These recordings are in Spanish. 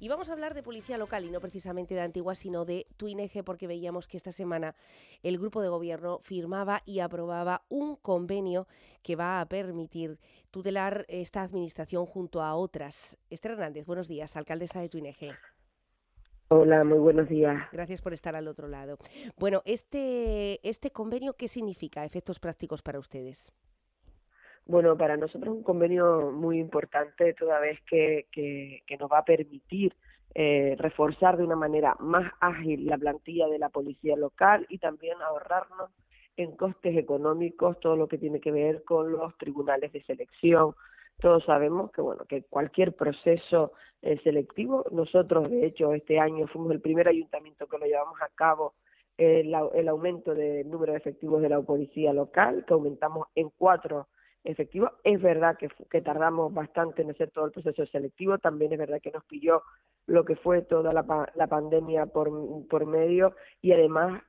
Y vamos a hablar de policía local y no precisamente de Antigua, sino de Tuineje, porque veíamos que esta semana el grupo de gobierno firmaba y aprobaba un convenio que va a permitir tutelar esta administración junto a otras. Esther Hernández, buenos días, alcaldesa de Tuineje. Hola, muy buenos días. Gracias por estar al otro lado. Bueno, este convenio, ¿qué significa a efectos prácticos para ustedes? Bueno, para nosotros es un convenio muy importante, toda vez que nos va a permitir reforzar de una manera más ágil la plantilla de la policía local y también ahorrarnos en costes económicos todo lo que tiene que ver con los tribunales de selección. Todos sabemos que bueno, que cualquier proceso selectivo, nosotros de hecho este año fuimos el primer ayuntamiento que lo llevamos a cabo, el aumento del número de efectivos de la policía local, que aumentamos en 4 efectivo. Es verdad que tardamos bastante en hacer todo el proceso selectivo, también es verdad que nos pilló lo que fue toda la pandemia por medio, y además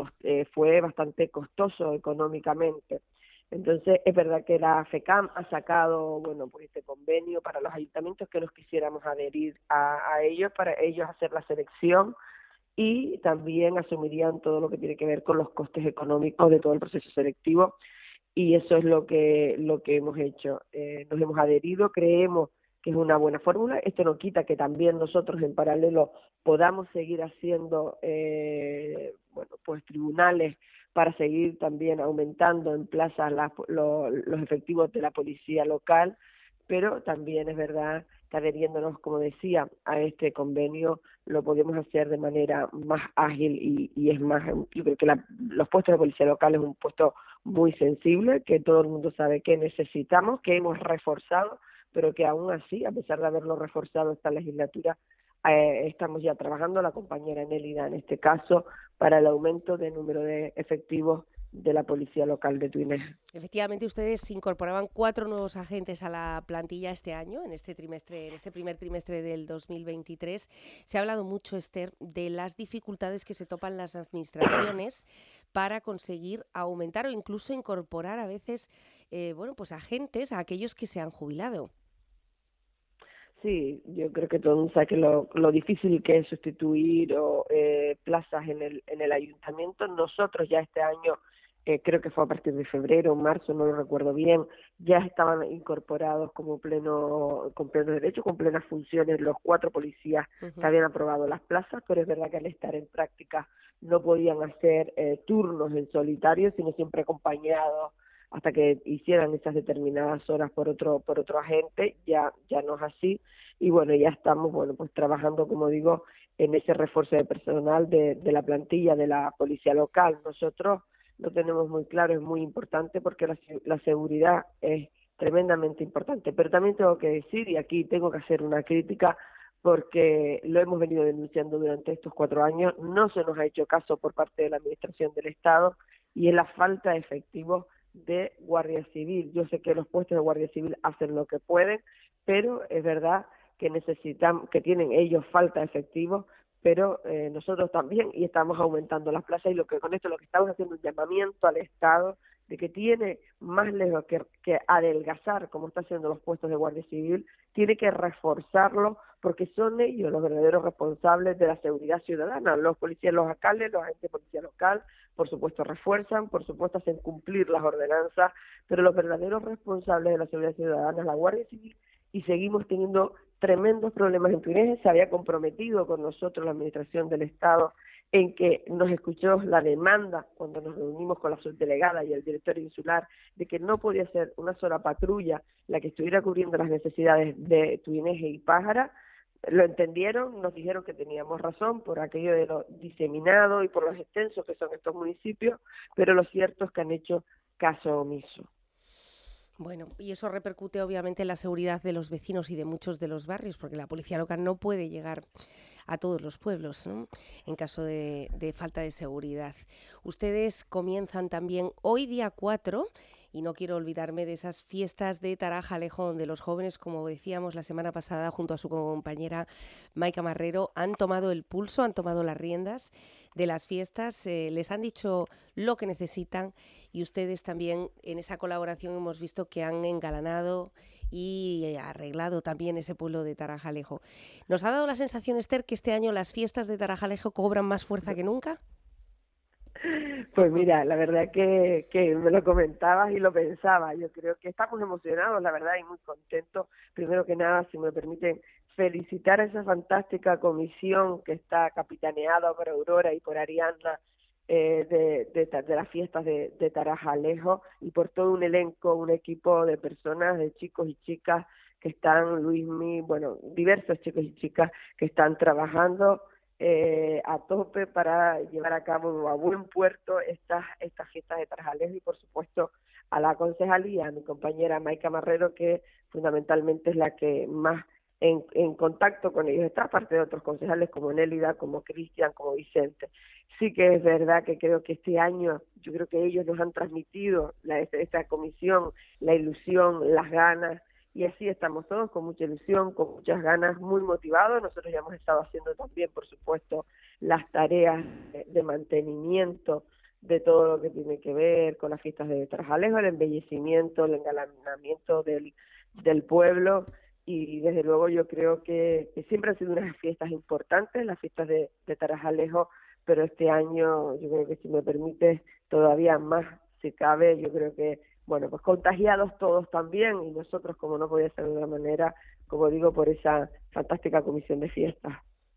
fue bastante costoso económicamente. Entonces es verdad que la FECAM ha sacado, bueno, pues este convenio para los ayuntamientos que nos quisiéramos adherir a ellos, para ellos hacer la selección, y también asumirían todo lo que tiene que ver con los costes económicos de todo el proceso selectivo, y eso es lo que hemos hecho. Nos hemos adherido, creemos que es una buena fórmula. Esto no quita que también nosotros en paralelo podamos seguir haciendo bueno, pues tribunales para seguir también aumentando en plazas los efectivos de la policía local, pero también es verdad que adheriéndonos, como decía, a este convenio lo podemos hacer de manera más ágil, y es más, yo creo que los puestos de policía local es un puesto muy sensible, que todo el mundo sabe que necesitamos, que hemos reforzado, pero que aún así, a pesar de haberlo reforzado esta legislatura, estamos ya trabajando, la compañera Nélida en este caso, para el aumento del número de efectivos de la policía local de Tuineje. Efectivamente, ustedes incorporaban 4 nuevos agentes a la plantilla este año, en este trimestre, en este primer trimestre del 2023. Se ha hablado mucho, Esther, de las dificultades que se topan las administraciones para conseguir aumentar o incluso incorporar a veces, bueno, pues agentes a aquellos que se han jubilado. Sí, yo creo que todo el mundo sabe que lo difícil que es sustituir plazas en el ayuntamiento. Nosotros ya este año, creo que fue a partir de febrero o marzo, no lo recuerdo bien, ya estaban incorporados con pleno derecho, con plenas funciones, los 4 policías que habían aprobado las plazas, pero es verdad que al estar en práctica no podían hacer turnos en solitario, sino siempre acompañados hasta que hicieran esas determinadas horas por otro agente. Ya no es así, y bueno, ya estamos, bueno, pues trabajando, como digo, en ese refuerzo de personal de la plantilla de la policía local. Nosotros lo tenemos muy claro, es muy importante, porque la seguridad es tremendamente importante, pero también tengo que decir, y aquí tengo que hacer una crítica, porque lo hemos venido denunciando durante estos 4 años, no se nos ha hecho caso por parte de la Administración del Estado, y es la falta de efectivos de Guardia Civil. Yo sé que los puestos de Guardia Civil hacen lo que pueden, pero es verdad que necesitan, que tienen ellos falta de efectivos, pero nosotros también, y estamos aumentando las plazas, y con esto lo que estamos haciendo es un llamamiento al Estado de que tiene más lejos que adelgazar, como está haciendo los puestos de Guardia Civil, tiene que reforzarlo, porque son ellos los verdaderos responsables de la seguridad ciudadana. Los policías locales, los agentes de policía local, por supuesto refuerzan, por supuesto hacen cumplir las ordenanzas, pero los verdaderos responsables de la seguridad ciudadana es la Guardia Civil, y seguimos teniendo tremendos problemas en Tuineje. Se había comprometido con nosotros la Administración del Estado en que nos escuchó la demanda cuando nos reunimos con la subdelegada y el director insular, de que no podía ser una sola patrulla la que estuviera cubriendo las necesidades de Tuineje y Pájara. Lo entendieron, nos dijeron que teníamos razón por aquello de lo diseminado y por los extensos que son estos municipios, pero lo cierto es que han hecho caso omiso. Bueno, y eso repercute obviamente en la seguridad de los vecinos y de muchos de los barrios, porque la policía local no puede llegar a todos los pueblos, ¿no?, en caso de falta de seguridad. Ustedes comienzan también hoy, día 4, y no quiero olvidarme de esas fiestas de Taraja Alejo, donde los jóvenes, como decíamos la semana pasada, junto a su compañera Maika Marrero, han tomado el pulso, han tomado las riendas de las fiestas, les han dicho lo que necesitan, y ustedes también en esa colaboración hemos visto que han engalanado y arreglado también ese pueblo de Tarajalejo. ¿Nos ha dado la sensación, Esther, que este año las fiestas de Tarajalejo cobran más fuerza que nunca? Pues mira, la verdad que me lo comentabas y lo pensaba. Yo creo que estamos emocionados, la verdad, y muy contentos. Primero que nada, si me permiten, felicitar a esa fantástica comisión que está capitaneada por Aurora y por Ariadna de las fiestas de Tarajalejo, y por todo un elenco, un equipo de personas, de chicos y chicas que están, Luismi, bueno, diversos chicos y chicas que están trabajando a tope para llevar a cabo a buen puerto estas fiestas de Tarajalejo, y por supuesto a la concejalía, a mi compañera Maica Marrero, que fundamentalmente es la que más en contacto con ellos está, aparte de otros concejales como Nélida, como Cristian, como Vicente. Sí que es verdad que creo que este año, yo creo que ellos nos han transmitido, esta comisión, la ilusión, las ganas, y así estamos todos con mucha ilusión, con muchas ganas, muy motivados. Nosotros ya hemos estado haciendo también, por supuesto, las tareas de mantenimiento de todo lo que tiene que ver con las fiestas de Tarajalejo, el embellecimiento, el engalanamiento del pueblo, y desde luego yo creo que siempre han sido unas fiestas importantes, las fiestas de Tarajalejo, pero este año yo creo que, si me permite, todavía más si cabe. Yo creo que, bueno, pues contagiados todos también, y nosotros, como no podía ser de otra manera, como digo, por esa fantástica comisión de fiestas.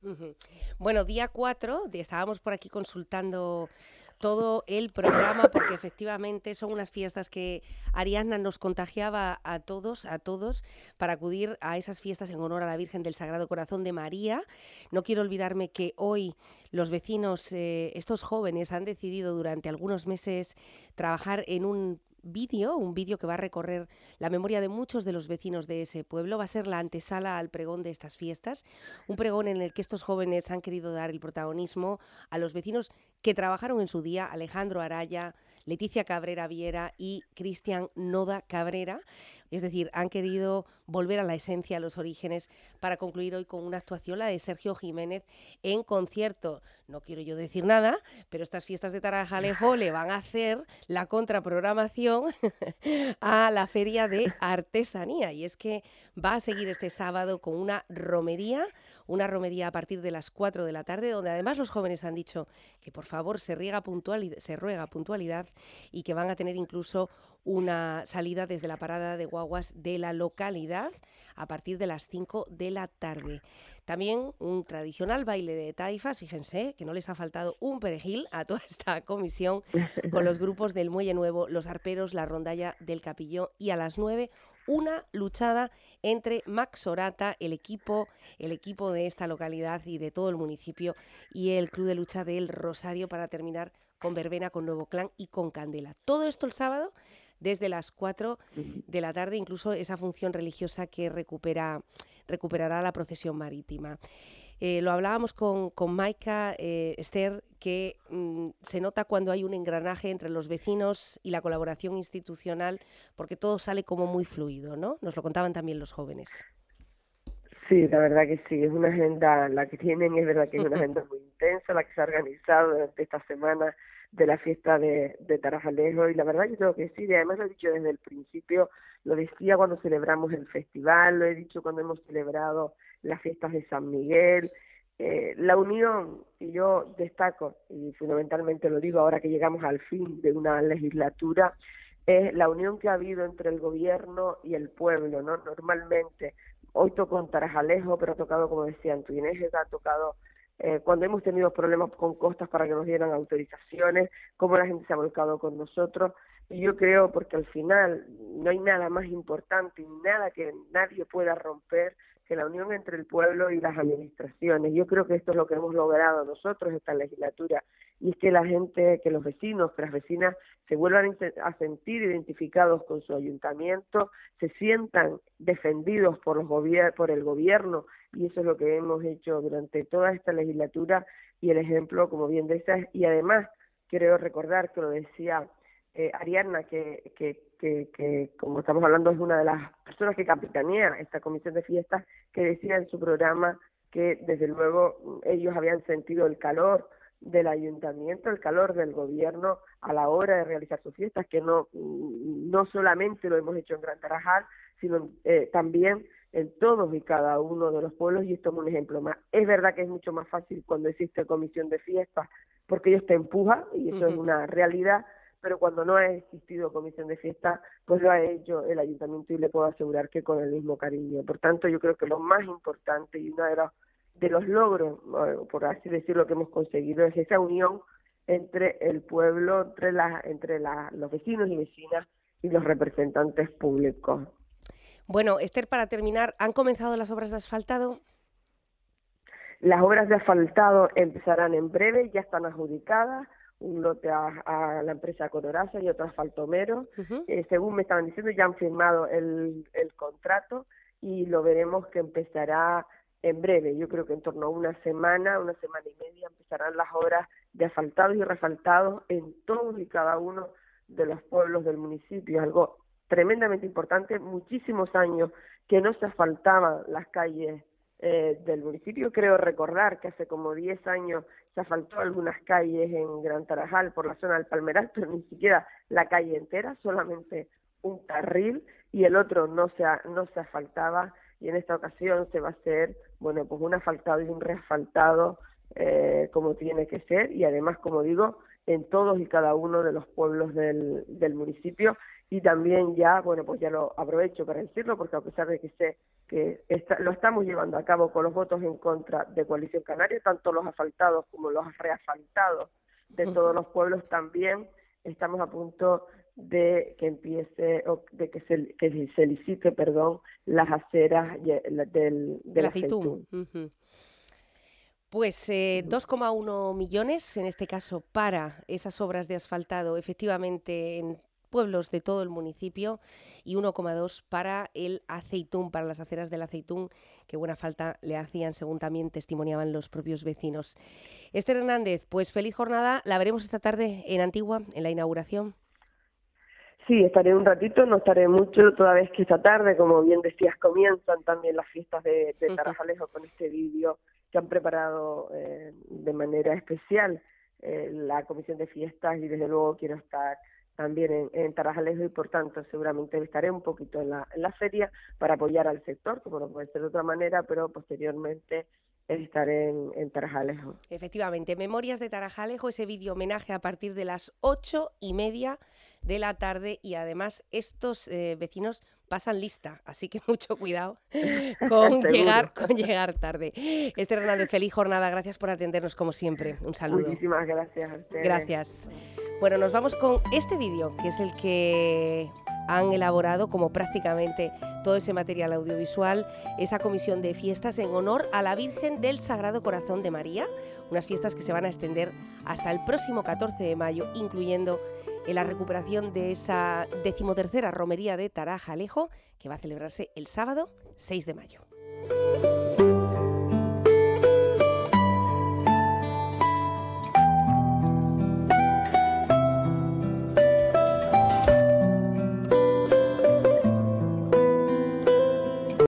Bueno, día 4, estábamos por aquí consultando todo el programa, porque efectivamente son unas fiestas que Ariadna nos contagiaba a todos, para acudir a esas fiestas en honor a la Virgen del Sagrado Corazón de María. No quiero olvidarme que hoy los vecinos, estos jóvenes, han decidido durante algunos meses trabajar en un vídeo que va a recorrer la memoria de muchos de los vecinos de ese pueblo. Va a ser la antesala al pregón de estas fiestas, un pregón en el que estos jóvenes han querido dar el protagonismo a los vecinos que trabajaron en su día: Alejandro Araya, Leticia Cabrera Viera y Cristian Noda Cabrera. Es decir, han querido volver a la esencia, a los orígenes, para concluir hoy con una actuación, la de Sergio Jiménez, en concierto. No quiero yo decir nada, pero estas fiestas de Tarajalejo le van a hacer la contraprogramación a la Feria de Artesanía, y es que va a seguir este sábado con una romería a partir de las 4 de la tarde, donde además los jóvenes han dicho que por favor se ruega puntualidad, y que van a tener incluso una salida desde la parada de guaguas de la localidad a partir de las 5 de la tarde. También un tradicional baile de taifas, fíjense que no les ha faltado un perejil a toda esta comisión, con los grupos del Muelle Nuevo, los arperos, la rondalla del Capillón, y a las 9 una luchada entre Max Orata, el equipo de esta localidad y de todo el municipio, y el Club de Lucha del Rosario, para terminar con verbena, con nuevo clan y con candela. Todo esto el sábado desde las 4 de la tarde, incluso esa función religiosa que recuperará la procesión marítima. Lo hablábamos con Maica, Esther, que se nota cuando hay un engranaje entre los vecinos y la colaboración institucional, porque todo sale como muy fluido, ¿no? Nos lo contaban también los jóvenes. Sí, la verdad que sí, es una agenda, la que tienen, es verdad que es una agenda muy intensa, la que se ha organizado durante esta semana de la fiesta de Tarajalejo, y la verdad yo creo que sí, y además lo he dicho desde el principio, lo decía cuando celebramos el festival, lo he dicho cuando hemos celebrado las fiestas de San Miguel, la unión, y yo destaco, y fundamentalmente lo digo ahora que llegamos al fin de una legislatura, es la unión que ha habido entre el gobierno y el pueblo, ¿no? Normalmente, hoy tocó en Tarajalejo, pero ha tocado, como decía, en Tuineje, ha tocado cuando hemos tenido problemas con costas para que nos dieran autorizaciones, cómo la gente se ha volcado con nosotros. Y yo creo, porque al final no hay nada más importante y nada que nadie pueda romper que la unión entre el pueblo y las administraciones. Yo creo que esto es lo que hemos logrado nosotros esta legislatura, y es que la gente, que los vecinos, que las vecinas se vuelvan a sentir identificados con su ayuntamiento, se sientan defendidos por el gobierno, y eso es lo que hemos hecho durante toda esta legislatura, y el ejemplo, como bien decías, y además creo recordar que lo decía Ariadna, que como estamos hablando es una de las personas que capitanea esta comisión de fiestas, que decía en su programa que desde luego ellos habían sentido el calor del ayuntamiento, el calor del gobierno a la hora de realizar sus fiestas, que no solamente lo hemos hecho en Gran Tarajal, sino también en todos y cada uno de los pueblos, y esto es un ejemplo más. Es verdad que es mucho más fácil cuando existe comisión de fiestas, porque ellos te empujan, y eso es una realidad, pero cuando no ha existido comisión de fiesta, pues lo ha hecho el ayuntamiento, y le puedo asegurar que con el mismo cariño. Por tanto, yo creo que lo más importante y uno de los logros, por así decirlo, que hemos conseguido es esa unión entre el pueblo, entre los vecinos y vecinas y los representantes públicos. Bueno, Esther, para terminar, ¿han comenzado las obras de asfaltado? Las obras de asfaltado empezarán en breve, ya están adjudicadas, un lote a la empresa Conoraza y otro a Asfaltomero. Según me estaban diciendo, ya han firmado el contrato y lo veremos que empezará en breve. Yo creo que en torno a una semana y media, empezarán las obras de asfaltados y refaltados en todos y cada uno de los pueblos del municipio. Algo tremendamente importante, muchísimos años que no se asfaltaban las calles del municipio. Creo recordar que hace como 10 años se asfaltó algunas calles en Gran Tarajal por la zona del Palmeral, pero ni siquiera la calle entera, solamente un carril, y el otro no se asfaltaba, y en esta ocasión se va a hacer, bueno, pues un asfaltado y un reasfaltado como tiene que ser, y además, como digo, en todos y cada uno de los pueblos del municipio. Y también ya, bueno, pues ya lo aprovecho para decirlo, porque a pesar de que sé que lo estamos llevando a cabo con los votos en contra de Coalición Canaria, tanto los asfaltados como los reasfaltados de todos los pueblos, también estamos a punto de que empiece, o de que se licite, perdón, las aceras del Aceitún. Pues 2,1 millones, en este caso, para esas obras de asfaltado, efectivamente, en pueblos de todo el municipio, y 1,2 para el Aceitún, para las aceras del Aceitún, que buena falta le hacían, según también testimoniaban los propios vecinos. Esther Hernández, pues feliz jornada, la veremos esta tarde en Antigua, en la inauguración. Sí, estaré un ratito, no estaré mucho, toda vez que esta tarde, como bien decías, comienzan también las fiestas de Tarajalejo con este vídeo que han preparado de manera especial la Comisión de Fiestas, y desde luego quiero estar también en Tarajalejo, y por tanto seguramente estaré un poquito en la feria para apoyar al sector, como no puede ser de otra manera, pero posteriormente estaré en Tarajalejo. Efectivamente, Memorias de Tarajalejo, ese vídeo homenaje a partir de las 8:30 de la tarde, y además estos vecinos pasan lista, así que mucho cuidado con llegar tarde. Esther Hernández, feliz jornada, gracias por atendernos como siempre, un saludo. Muchísimas gracias a ustedes. Gracias. Bueno, nos vamos con este vídeo, que es el que han elaborado, como prácticamente todo ese material audiovisual, esa comisión de fiestas en honor a la Virgen del Sagrado Corazón de María, unas fiestas que se van a extender hasta el próximo 14 de mayo, incluyendo en la recuperación de esa 13ª romería de Tarajalejo, que va a celebrarse el sábado 6 de mayo.